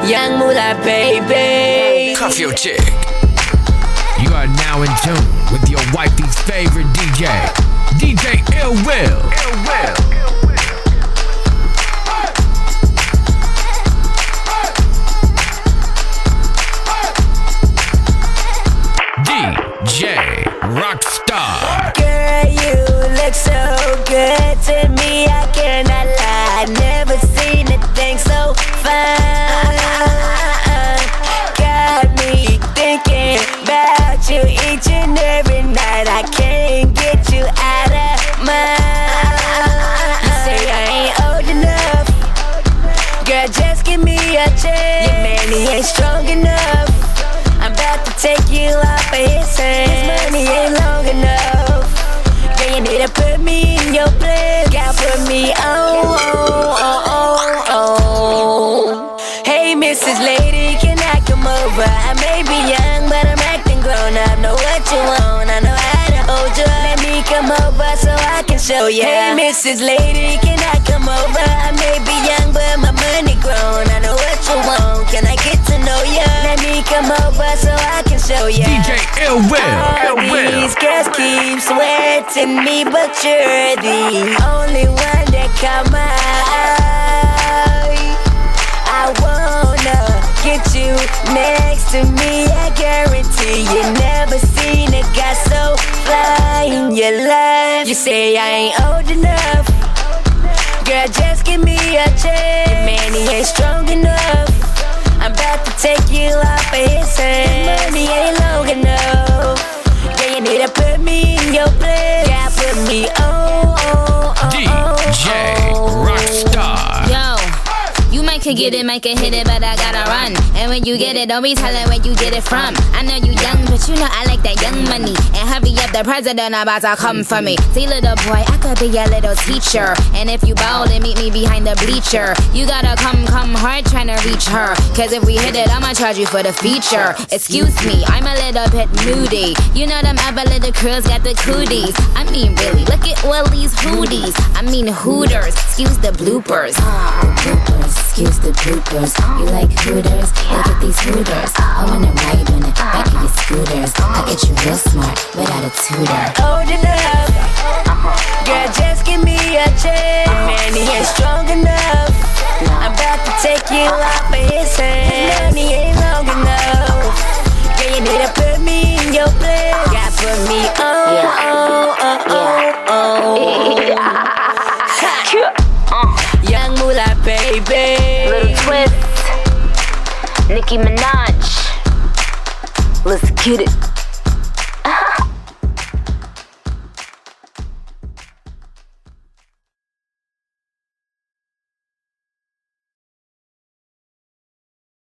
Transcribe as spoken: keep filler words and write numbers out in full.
Young Moolah, baby. Cuff your chick. You are now in tune with your wifey's favorite D J, D J Ill Will. Ill Will. D J Rockstar. Girl, you look so good to me, I cannot lie. Never seen a thing so fine. Got me thinking about you each and every night. I can't get you out of mind. You say I ain't old enough. Girl, just give me a chance. Your man, he ain't strong enough. I'm about to take you off of his hands. His money ain't long enough. Girl, you need to put me in your place. God, put me on, on, on, on. Hey, Missus Lady, can I come over? I may be young, but I'm acting grown up. Know what you want, I know how to hold you. Let me come over so I can show you. Hey, Missus Lady, can I come over? I may be young, but my money grown. I know what you want, can I get to know you? Let me come over so I can show you. D J Ill Will. All Ill Will. these girls keep sweating me, but you're the only one that caught my eye. I wanna get you next to me. I guarantee you never seen a guy so fly in your life. You say I ain't old enough. Girl, just give me a chance. Your man, he ain't strong enough. I'm about to take you off of his hands. Money ain't long enough. Yeah, you need to put me in your place. Yeah, put me on, on, on, D J Rockstar. Yo, you might could get it, might could hit it, but I gotta run. And when you get it, don't be telling where you get it from. I know you young, but you know I like that young money. And hurry up, the president about to come for me. See, little boy, I could be your little teacher. And if you bowl, then meet me behind the bleacher. You gotta come, come hard trying to reach her. Cause if we hit it, I'ma charge you for the feature. Excuse me, I'm a little bit moody. You know them other little girls got the cooties. I mean, really, look at all these hooties. I mean, hooters, excuse the bloopers. The bloopers, excuse the bloopers. You like hooters? Look at these hooters. I wanna ride on the back of your scooters. I get you real smart without a tutor. Old enough. Girl, just give me a chance. Man, he ain't strong enough. I'm about to take you off of his hands. Money ain't long enough. Girl, you need to put me in your place. God, put me on, on, on, on, on. Young Moolah, baby. Little twist, Nicki Minaj. Let's get it.